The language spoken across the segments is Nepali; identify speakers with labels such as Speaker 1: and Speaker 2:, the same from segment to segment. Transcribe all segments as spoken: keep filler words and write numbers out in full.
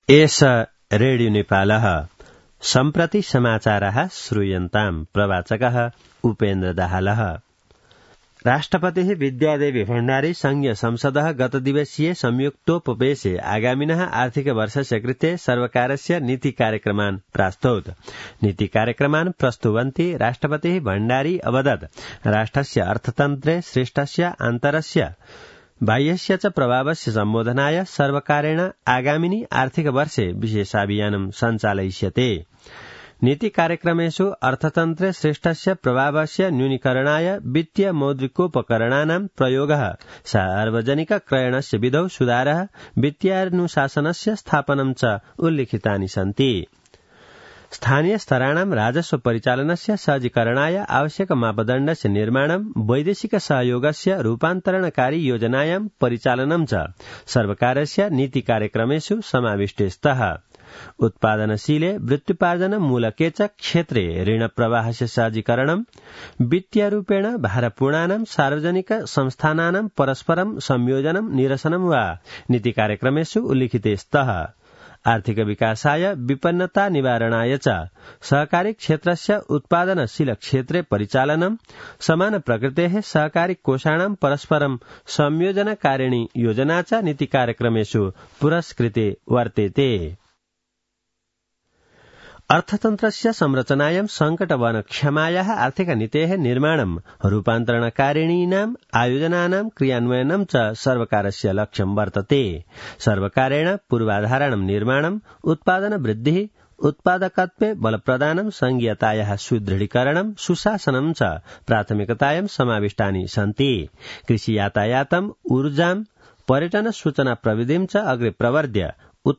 Speaker 1: एष रेडियो नेपालः सम्प्रति समाचारः श्रूयन्ताम् प्रवाचकः उपेन्द्र दाहालः। राष्ट्रपतिः विद्यादेवी भण्डारी संघीय संसदः गतदिवसीय संयुक्तोपवेशे आगामिनः आर्थिकवर्षस्य कृते सर्वकारस्य नीतिकार्यक्रमान् प्रास्तौत्। नीतिकार्यक्रमान् प्रस्तुवन्ति राष्ट्रपतिः भण्डारी अवदत् राष्ट्रस्य अर्थतन्त्रे श्रेष्ठस्य आन्तरस्य बाह्यस्य च प्रभावस्य सम्बोधनाय सर्वकारेण आगामिनि आर्थिकवर्षे विशेषाभियानं सञ्चालयिष्यते। नीतिकार्यक्रमेषु अर्थतन्त्रे श्रेष्ठस्य प्रभावस्य न्यूनीकरणाय वित्तीय मौद्रिकोपकरणानां प्रयोगः, सार्वजनिक क्रयणस्य विधौ सुधारः, वित्तीयानुशासनस्य स्थापनं च उल्लिखितानि सन्ति। स्थानीय स्तराणां राजस्व परिचालनस्य सहजीकरणाय आवश्यक मापदण्डस्य निर्माणं, वैदेशिक सहयोगस्य रूपान्तरणकारी योजनायां परिचालनं च सर्वकारस्य नीतिकार्यक्रमेषु समाविष्टे स्तः। उत्पादनशीले वृत्त्युपार्जन मूलके च क्षेत्रे ऋणप्रवाहस्य सहजीकरणं, वित्तीयरूपेण भारपूर्णानां सार्वजनिक संस्थानानां परस्परं संयोजनं निरसनं वा नीतिकार्यक्रमेषु उल्लिखिते स्तः। आर्थिक विकासाय विपन्नता निवारणाय च सहकारी क्षेत्रस्य उत्पादनशील क्षेत्रे परिचालनं, समान प्रकृतेः सहकारी कोषाणां परस्परं संयोजनकारिणी योजना च नीतिकार्यक्रमेषु पुरस्कृते वर्तेते। अर्थतन्त्रस्य संरचनायां संकटवनक्षमायाः आर्थिकनीतेः निर्माणं, रूपान्तरणकारिणीनाम् आयोजनानां क्रियान्वयनं च सर्वकारस्य लक्ष्यं वर्तते। सर्वकारेण पूर्वाधारणं निर्माणं, उत्पादनवृद्धिः, उत्पादकत्वे बलप्रदानं, संघीयतायाः सुदृढीकरणं, सुशासनं च प्राथमिकतायां समाविष्टानि सन्ति। कृषि यातायातं, ऊर्जां, पर्यटन सूचना प्रविधिं च अग्रे प्रवर्ध्य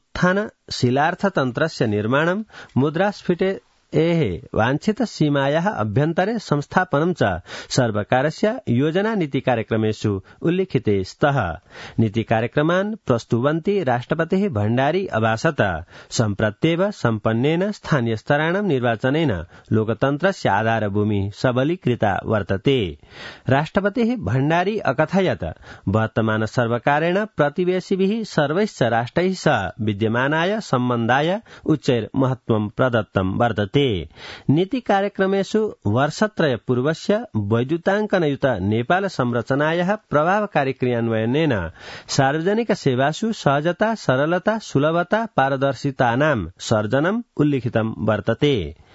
Speaker 1: उत्थानशीलार्थतन्त्रस्य निर्माणं, मुद्रास्फीतेः वाञ्छित सीमायाः अभ्यन्तरे संस्थापनं च सर्वकारस्य योजना नीतिकार्यक्रमेषु उल्लिखिते स्तः। नीतिकार्यक्रमान् प्रस्तुवन्ति राष्ट्रपतिः भण्डारी अभाषत सम्प्रत्येव सम्पन्नेन स्थानीयस्तराणां निर्वाचनेन लोकतन्त्रस्य आधारभूमिः सबलीकृता वर्तते। राष्ट्रपतिः भण्डारी अकथयत् वर्तमान सर्वकारेण प्रतिवेशिभिः सर्वैश्च राष्ट्रैः सह विद्यमानाय सम्बन्धाय उच्चैर्महत्त्वं प्रदत्तं वर्तते। नीतिकार्यक्रमेषु वर्षत्रय पूर्वस्य वैद्युताङ्कनयुत नेपाल संरचनायाः प्रभावकारी क्रियान्वयनेन सार्वजनिक सेवासु सहजता, सरलता, सुलभता, पारदर्शितानां सर्जनम् उल्लिखितं वर्तते।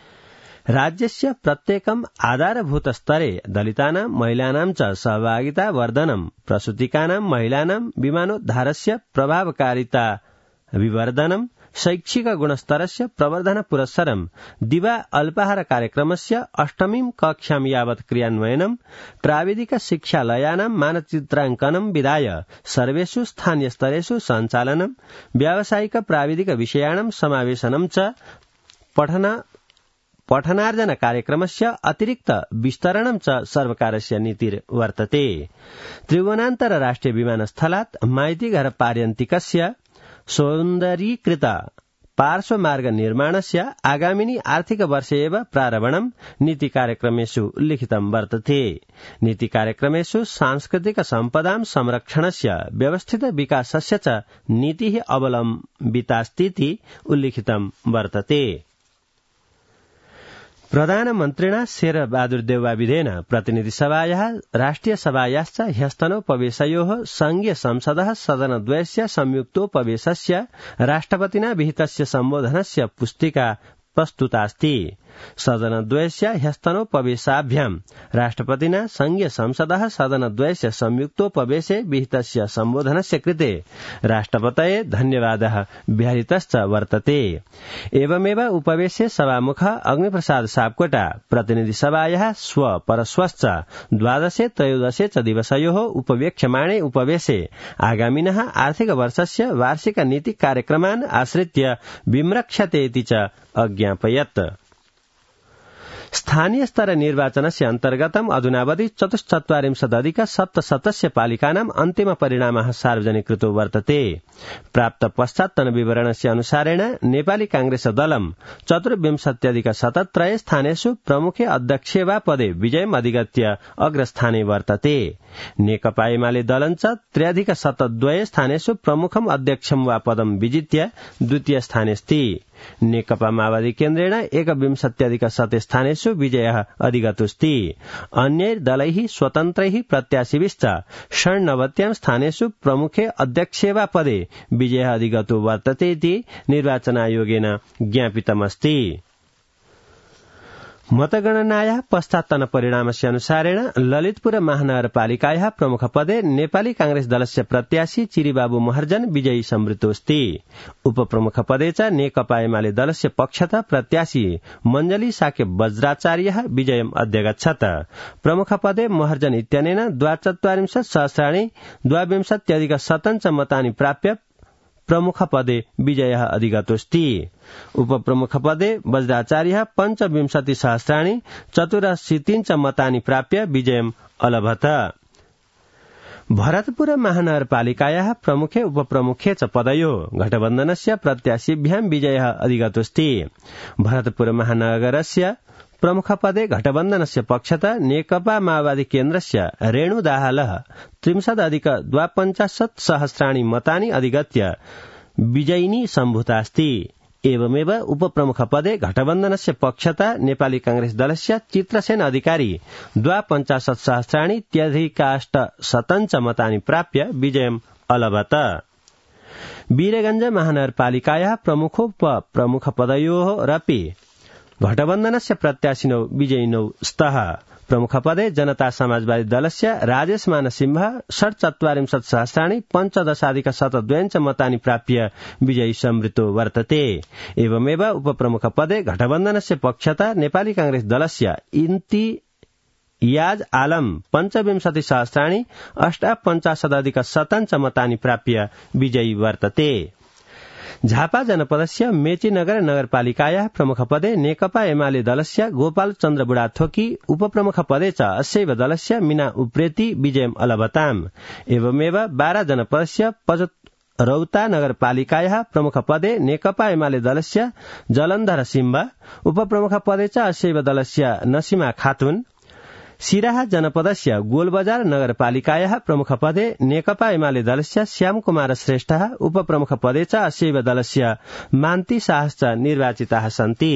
Speaker 1: राज्यस्य प्रत्येकम् आधारभूत स्तरे दलितानां, महिलानां च सहभागिता वर्धनं, प्रसूतिकानां महिलानां विमानोद्धारस्य प्रभावकारिता विवर्धनं, शैक्षिक गुणस्तरस्य प्रवर्धन पुरस्सरं, दिवा अल्पाहार कार्यक्रमस्य अष्टमीं कक्षां यावत् क्रियान्वयनं, प्राविधिक शिक्षालयानां मानचित्राङ्कनं विधाय सर्वेषु स्थानीयस्तरेषु सञ्चालनं, व्यावसायिक प्राविधिक विषयाणां समावेशनं च पठन पठनार्जन कार्यक्रमस्य अतिरिक्त विस्तरणं च सर्वकारस्य नीतिर्वर्तते। त्रिभुवनान्तर राष्ट्रिय विमानस्थलात् माइतीघर पार्यन्तिकस्य सौन्दरीकृत पार्श्वमार्ग निर्माणस्य आगामिनि आर्थिक वर्षे एव प्रारम्भं नीतिकार्यक्रमेषु उल्लिखितं वर्तते। नीतिकार्यक्रमेषु सांस्कृतिक सम्पदां संरक्षणस्य व्यवस्थित विकासस्य च नीतिः अवलम्बितास्तीति उल्लिखितं वर्तते। प्रधानमन्त्रिणा शेरबहादुर देउवाविधेन प्रतिनिधिसभायाः राष्ट्रियसभायाश्च ह्यस्तनोपवेशयोः संघीय संसदः सदनद्वयस्य संयुक्तोपवेशस्य राष्ट्रपतिना विहितस्य सम्बोधनस्य पुस्तिका प्रस्तुतास्ति। सदनद्वयस्य ह्यस्तनोपवेशाभ्यां राष्ट्रपतिना संघीय संसदः सदनद्वयस्य संयुक्तोपवेशे विहितस्य सम्बोधनस्य कृते राष्ट्रपतये धन्यवादः व्याहृतश्च वर्तते। एवमेव उपवेशे सभामुख अग्निप्रसाद सापकोटा प्रतिनिधिसभायाः स्व परश्वश्च द्वादशे त्रयोदशे च दिवसयोः उपवेक्ष्यमाणे उपवेशे आगामिनः आर्थिक वर्षस्य वार्षिक नीति कार्यक्रमान् आश्रित्य विम्रक्ष्यते इति च अज्ञापयत्। स्थानीय स्तर निर्वाचनस्य अन्तर्गतम् अधुनावधि चतुश्चत्वारिंशदधिक सप्तशतस्य पालिकानाम् अन्तिम परिणामः सार्वजनिकृतो वर्तते। प्राप्त पश्चात्तन विवरणस्य अनुसारेण नेपाली कांग्रेस दलम् चतुर्विंशत्यधिक शतत्रय स्थानेषु प्रमुखे अध्यक्ष वा पदे विजयम् अधिगत्य अग्रस्थाने वर्तते। नेकपा एमाले दलञ्च त्र्यधिक शतद्वय स्थानेषु प्रमुखम् अध्यक्षम् वा पदम् विजित्य द्वितीय स्थानेऽस्ति। नेकपा माओवादी केन्द्रेण एकविंशत्यधिक शत स्थानेषु विजयः अधिगतोऽस्ति। अन्यैः दलैः स्वतन्त्रैः प्रत्याशिभिश्च षण्णवत्यां स्थानेषु प्रमुखे अध्यक्षे वा पदे विजयः अधिगतो वर्तते इति निर्वाचन आयोगेन ज्ञापितमस्ति। मतगणनायाः पश्चात्तन परिणामस्य अनुसारेण ललितपुर महानगरपालिकायाः प्रमुखपदे नेपाली कांग्रेस दलस्य प्रत्याशी चिरीबाबु महर्जन विजयी संवृतोऽस्ति। उपप्रमुखपदे च नेकपा एमाले दलस्य पक्षतः प्रत्याशी मञ्जली साके वज्राचार्यः विजयम् अध्यगच्छत। प्रमुखपदे महर्जन इत्यनेन द्वाचत्वारिंशत् सहस्राणि द्वाविंशत्यधिक शतञ्च मतानि प्राप्य प्रमुखपदे विजयः अधिगतोऽस्ति। उपप्रमुखपदे वज्राचार्यः पञ्चविंशति सहस्राणि चतुरशीतिञ्च मतानि प्राप्य विजयम् अलभत। भरतपुर महानगरपालिकायाः प्रमुखे उपप्रमुखे च पदयोः गठबन्धनस्य प्रत्याशिभ्याम् विजयः अधिगतोऽस्ति। भरतपुर महानगरस्य प्रमुखपदे गठबन्धनस्य पक्षतः नेकपा माओवादी केन्द्रस्य रेणु दाहालः त्रिंशदधिक द्वापञ्चाशत् सहस्राणि मतानि अधिगत्य विजयिनी सम्भूतास्ति। एवमेव उपप्रमुखपदे गठबन्धनस्य पक्षतः नेपाली कांग्रेस दलस्य चित्रसेन अधिकारी द्वापञ्चाशत् सहस्राणि त्यधिकाष्टशतञ्च मतानि प्राप्य विजयम् अलभत। वीरगंज महानगरपालिकायाः प्रमुखोपप्रमुखपदयोः रपि गठबन्धनस्य प्रत्याशिनौ विजयिनौ स्तः। प्रमुखपदे जनता समाजवादी दलस्य राजेश मानसिंह षट्चत्वारिंशत् सहस्राणि पञ्चदशाधिक शतद्वयञ्च मतानि प्राप्य विजयी संवृतो वर्तते। एवमेव उपप्रमुखपदे गठबन्धनस्य पक्षतः नेपाली कांग्रेस दलस्य इम्तियाज आलम पञ्चविंशति सहस्राणि अष्टापञ्चाशदधिक शतञ्च मतानि प्राप्य विजयी वर्तते। झापा जनपदस्य मेचीनगर नगरपालिकायाः प्रमुखपदे नेकपा एमाले दलस्य गोपाल चन्द्र बुढाथोकी उपप्रमुखपदे च अस्यैव दलस्य मीना उप्रेती विजयम् अलभताम्। एवमेव बारा जनपदस्य पचरौता नगरपालिकायाः प्रमुखपदे नेकपा एमाले दलस्य जलन्धर सिम्बा उपप्रमुखपदे च अस्यैव दलस्य नसीमा खातुन। सिराहा जनपदस्य गोलबजार नगरपालिकायाः प्रमुखपदे नेकपा एमाले दलस्य श्यामकुमार श्रेष्ठः उपप्रमुखपदे च अस्यैव दलस्य मान्ती शाहश्च निर्वाचिताः सन्ति।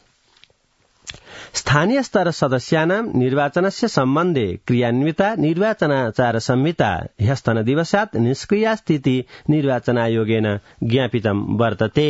Speaker 1: स्थानीय स्तर सदस्यानां निर्वाचनस्य सम्बन्धे क्रियान्विता निर्वाचनाचार संहिता ह्यस्तन दिवसात् निष्क्रिया स्थिति निर्वाचन आयोगेन ज्ञापितं वर्तते।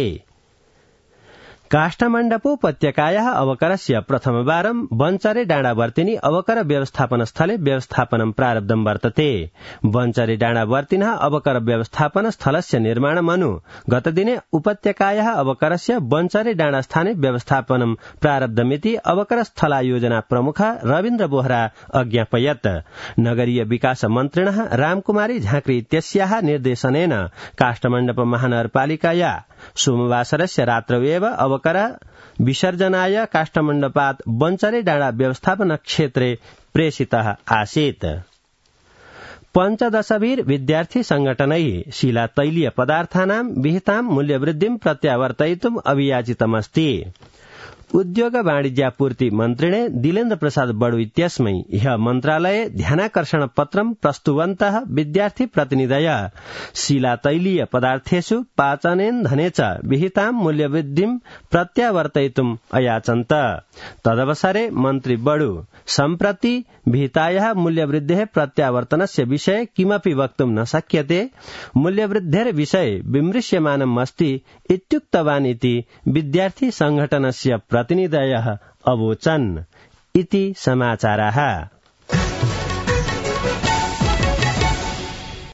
Speaker 1: काष्ठमण्डपोपत्यकायाः अवकरस्य प्रथमवारं बञ्चरे डाँडावर्तिनी अवकर व्यवस्थापन स्थले व्यवस्थापनं प्रारब्धं वर्तते। बञ्चरे डाँडावर्तिनः अवकर व्यवस्थापन स्थलस्य निर्माणमनु गतदिने उपत्यकायाः अवकरस्य बञ्चरे डाँडास्थाने व्यवस्थापनं प्रारब्धमिति अवकर स्थलायोजना प्रमुख रवीन्द्र बोहरा अज्ञापयत्। नगरीय विकास मन्त्रिणः रामकुमारी झाँक्री इत्यस्याः निर्देशनेन काष्ठमण्डप महानगरपालिकाया सोमवासरस्य रात्रौ एव अवकर विसर्जनाय काष्ठमण्डपात् बञ्चरे डाँडा व्यवस्थापन क्षेत्रे प्रेषितः आसीत्। पञ्चदशभिः विद्यार्थी संघटनैः शिला तैलीय पदार्थानां विहितां मूल्यवृद्धिं प्रत्यावर्तयितुम् अभियाचितमस्ति। उद्योग वाणिज्यापूर्ति मन्त्रिणे दिलेन्द्र प्रसाद बडु इत्यस्मै ह्य मन्त्रालये ध्यानाकर्षण पत्रं प्रस्तुवन्तः विद्यार्थी प्रतिनिधयः शिला तैलीय पदार्थेषु पाचनेन्धने च विहितां मूल्यवृद्धिं प्रत्यावर्तयितुम् अयाचन्त। तदवसरे मन्त्री बडु सम्प्रति विहितायाः मूल्यवृद्धेः प्रत्यावर्तनस्य विषये किमपि वक्तुं न शक्यते, मूल्यवृद्धेः विषये विमृश्यमानम् अस्ति इत्युक्तवान् इति विद्यार्थी संघटनस्य प्रतिनिधयः अवोचन् इति समाचाराः।